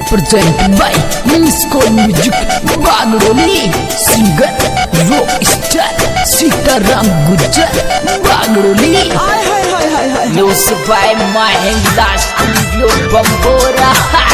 presented by Misco Music Bagdoli, singer rock star Sitaram Gujjar Bagdoli, music by Mahindra Studio Bambora.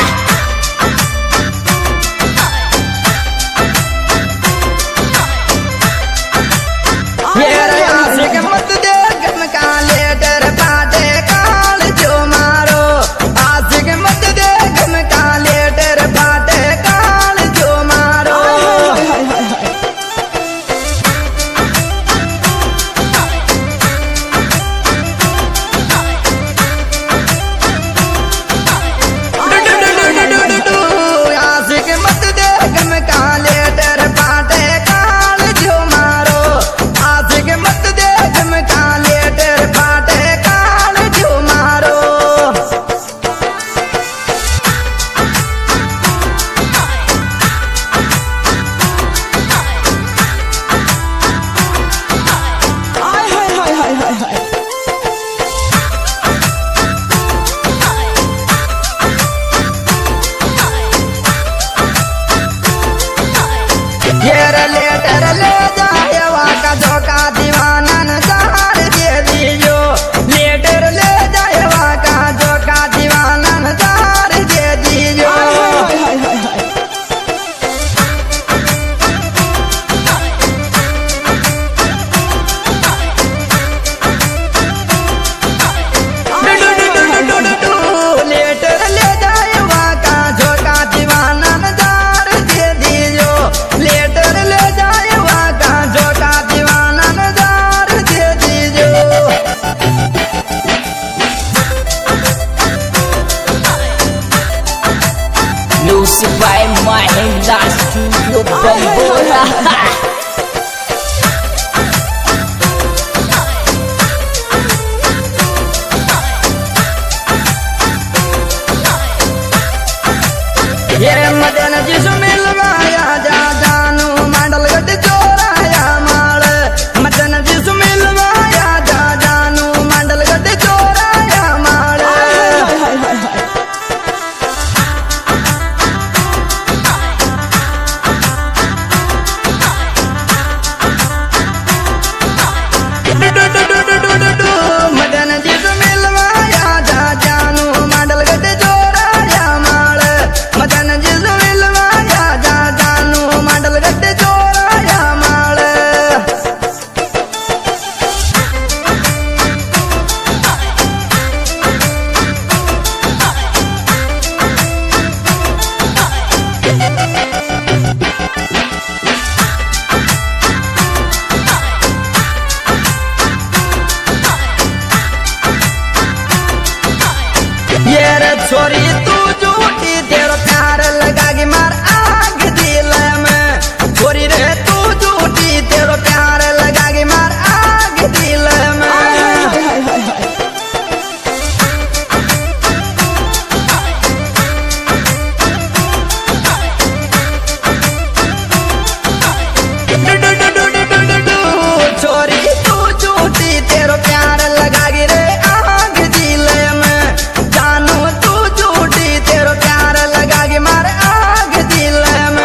Music by Mahindra Studio Bambora. ये मदन जिसु मिलवाया जा जानू मंडल गट चोराया माल मदन जिसु मिलवाया जा जानू मंडल गट चोराया माल मदन जिसु मिलवाया जा जानू मंडल गट चोराया माल मदन जिसु मिलवाया जा जानू मंडल गट चोराया माल ये रे छोरी तू झूठी तेरा प्यार लगागी मार आग दिल में छोरी रे तू झूठी तेरा प्यार लगागी मार आग दिल में छोरी तू झूठी तेरा प्यार लगागी रे आग दिल में जानू तू झूठी तेरा प्यार लगागी मार आग दिल में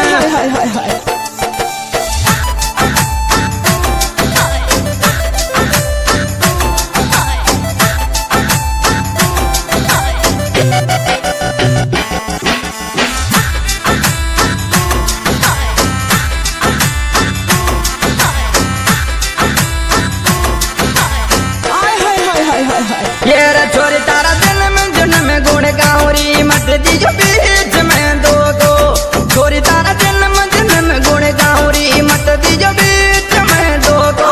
ये रे छोरी तारा जन्म गुण गाउरी मत दीजो बीच में दो गो छोरी तारा जन्म गुण गाउरी मत दीजो बीच में दो गो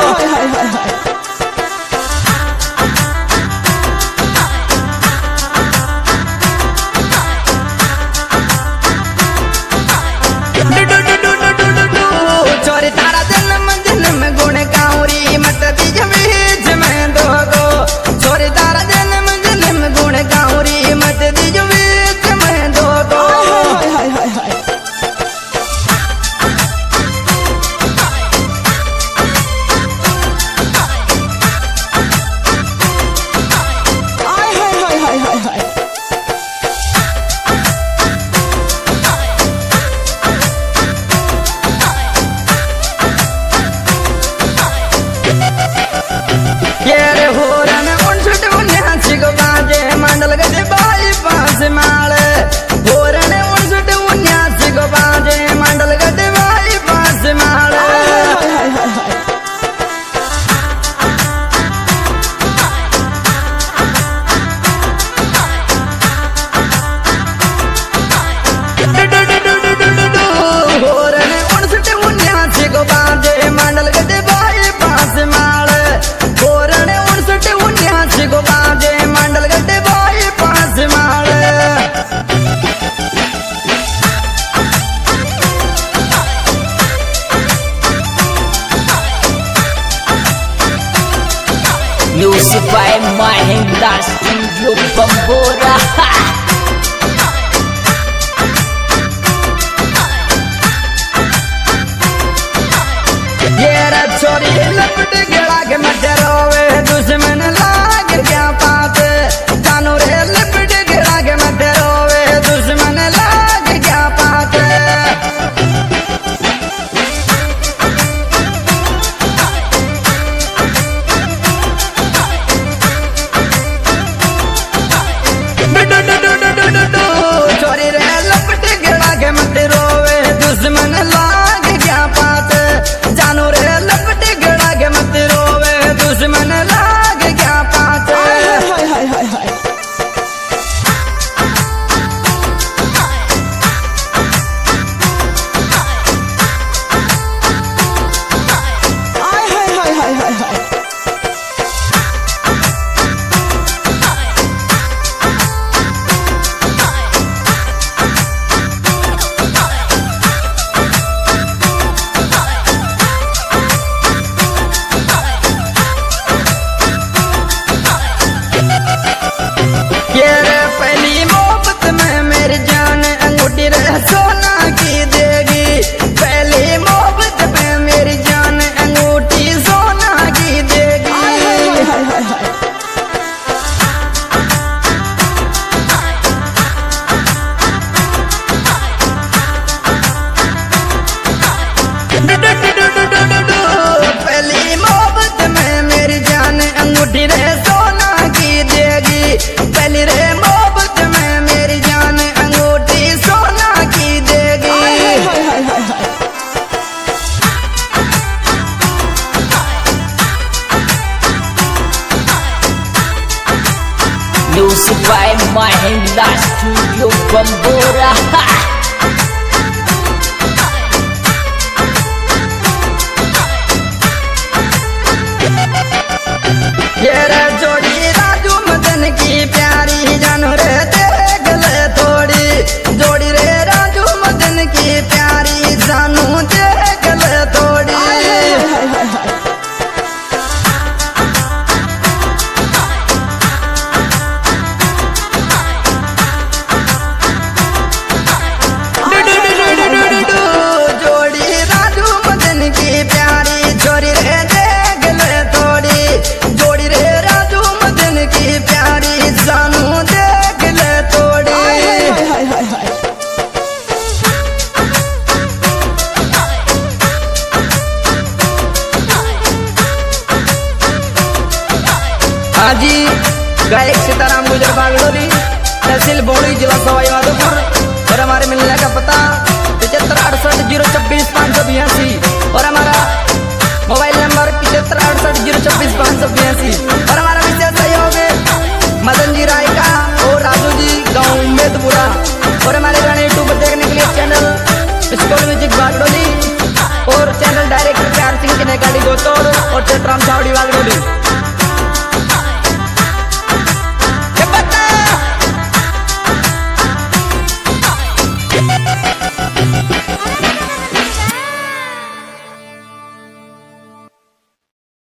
छोरी तारा जन्म गुण गाउरी मत दीजो बीच में दो गो छोरी तारा जन्म गुण गाउरी मत दीजो बीच में बम्बोरा। ये रे जोड़ी राजू मदन की प्यारी जानू रे देख ले थोड़ी, जोड़ी रे राजू मदन की प्यारी जानू देख ले थोड़ी। जोड़ी राजू मदन की प्यारी जोड़ी रे देख ले थोड़ी, जोड़ी रे राजू मदन की प्यारी जानू देख ले थोड़ी। हाजी गायक सीताराम गुजर बागड़ोली, तहसील बोड़ी, जिला सवाई माधोपुर। और हमारे मिलने का पता 7568 और हमारा मोबाइल नंबर 7568 और हमारा विशेष सहयोग मदन जी राय का और राजू जी गाँव मेदपुरा। और हमारे गाने यूट्यूब पर देखने के लिए चैनल स्कूल म्यूजिक बागड़ोली और चैनल डायरेक्टर प्यार सिंह की नेकाली गोतोड़ और चतराम चावड़ी बागड़ोली।